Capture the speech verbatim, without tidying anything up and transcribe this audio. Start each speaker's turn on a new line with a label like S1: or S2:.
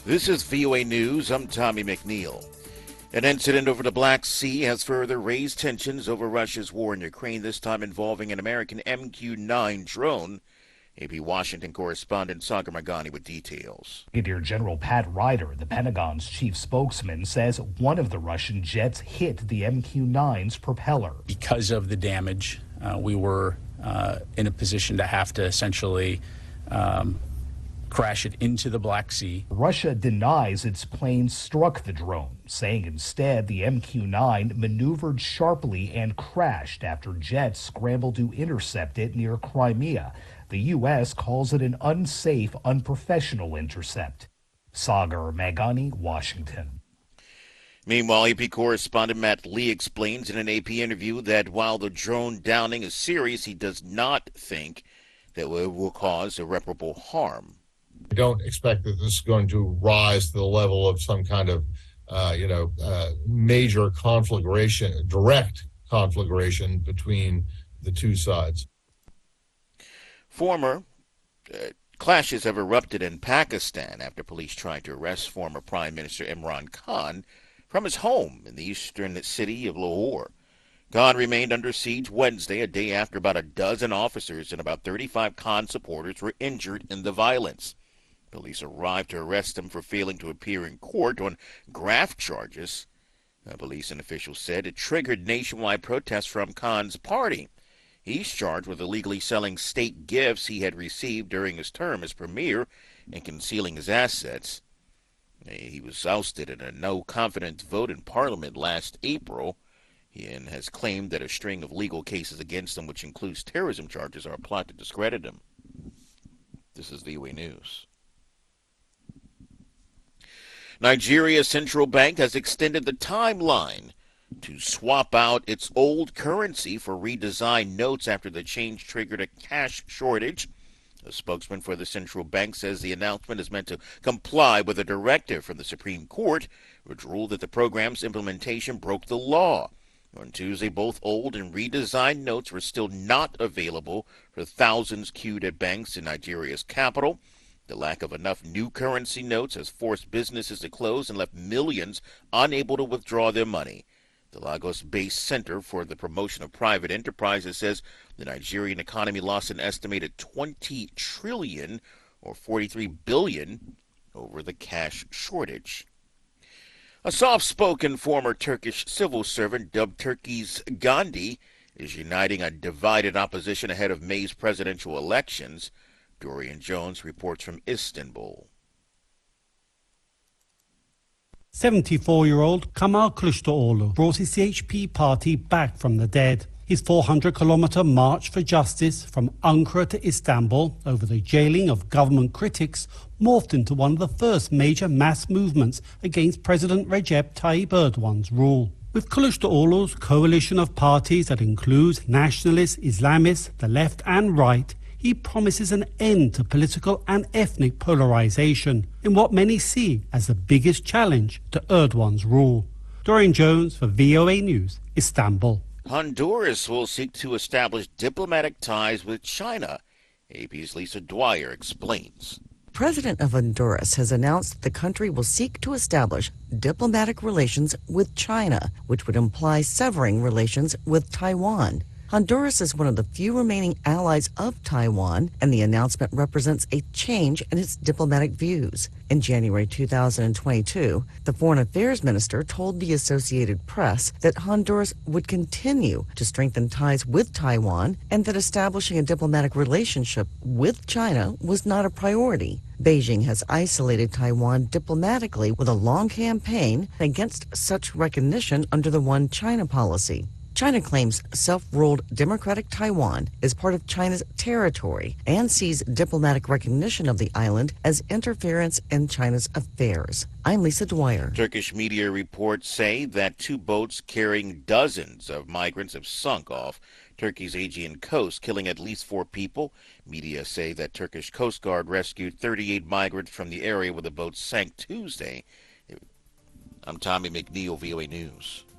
S1: This is V O A News. I'm Tommy McNeil. An incident over the Black Sea has further raised tensions over Russia's war in Ukraine, this time involving an American M Q nine drone. A P Washington correspondent Sagar Meghani with details.
S2: Brigadier General Pat Ryder, the Pentagon's chief spokesman, says one of the Russian jets hit the M Q nine's propeller.
S3: Because of the damage, uh, we were uh, in a position to have to essentially um, crash it into the Black Sea.
S2: Russia denies its plane struck the drone, saying instead the M Q nine maneuvered sharply and crashed after jets scrambled to intercept it near Crimea. The U S calls it an unsafe, unprofessional intercept. Sagar Meghani, Washington.
S1: Meanwhile, A P correspondent Matt Lee explains in an A P interview that while the drone downing is serious, he does not think that it will cause irreparable harm.
S4: I don't expect that this is going to rise to the level of some kind of, uh, you know, uh, major conflagration, direct conflagration between the two sides.
S1: Former uh, clashes have erupted in Pakistan after police tried to arrest former Prime Minister Imran Khan from his home in the eastern city of Lahore. Khan remained under siege Wednesday, a day after about a dozen officers and about thirty-five Khan supporters were injured in the violence. Police arrived to arrest him for failing to appear in court on graft charges. Uh, police and officials said it triggered nationwide protests from Khan's party. He's charged with illegally selling state gifts he had received during his term as premier and concealing his assets. He was ousted in a no-confidence vote in Parliament last April and has claimed that a string of legal cases against him, which includes terrorism charges, are a plot to discredit him. This is V O A News. Nigeria's central bank has extended the timeline to swap out its old currency for redesigned notes after the change triggered a cash shortage. A spokesman for the central bank says the announcement is meant to comply with a directive from the Supreme Court, which ruled that the program's implementation broke the law. On Tuesday, both old and redesigned notes were still not available for thousands queued at banks in Nigeria's capital. The lack of enough new currency notes has forced businesses to close and left millions unable to withdraw their money. The Lagos-based Center for the Promotion of Private Enterprises says the Nigerian economy lost an estimated twenty trillion dollars or forty-three billion dollars over the cash shortage. A soft-spoken former Turkish civil servant dubbed Turkey's Gandhi is uniting a divided opposition ahead of May's presidential elections. Dorian Jones reports from Istanbul.
S5: seventy-four-year-old Kemal Kılıçdaroğlu brought his C H P party back from the dead. His four hundred kilometer march for justice from Ankara to Istanbul over the jailing of government critics morphed into one of the first major mass movements against President Recep Tayyip Erdogan's rule. With Kılıçdaroğlu's coalition of parties that includes nationalists, Islamists, the left and right, he promises an end to political and ethnic polarization in what many see as the biggest challenge to Erdogan's rule. Dorian Jones for V O A News, Istanbul.
S1: Honduras will seek to establish diplomatic ties with China. A P's Lisa Dwyer explains.
S6: President of Honduras has announced that the country will seek to establish diplomatic relations with China, which would imply severing relations with Taiwan. Honduras is one of the few remaining allies of Taiwan, and the announcement represents a change in its diplomatic views. In January two thousand twenty-two, the Foreign Affairs Minister told the Associated Press that Honduras would continue to strengthen ties with Taiwan and that establishing a diplomatic relationship with China was not a priority. Beijing has isolated Taiwan diplomatically with a long campaign against such recognition under the One China policy. China claims self-ruled democratic Taiwan is part of China's territory and sees diplomatic recognition of the island as interference in China's affairs. I'm Lisa Dwyer.
S1: Turkish media reports say that two boats carrying dozens of migrants have sunk off Turkey's Aegean coast, killing at least four people. Media say that Turkish Coast Guard rescued thirty-eight migrants from the area where the boat sank Tuesday. I'm Tommy McNeil, V O A News.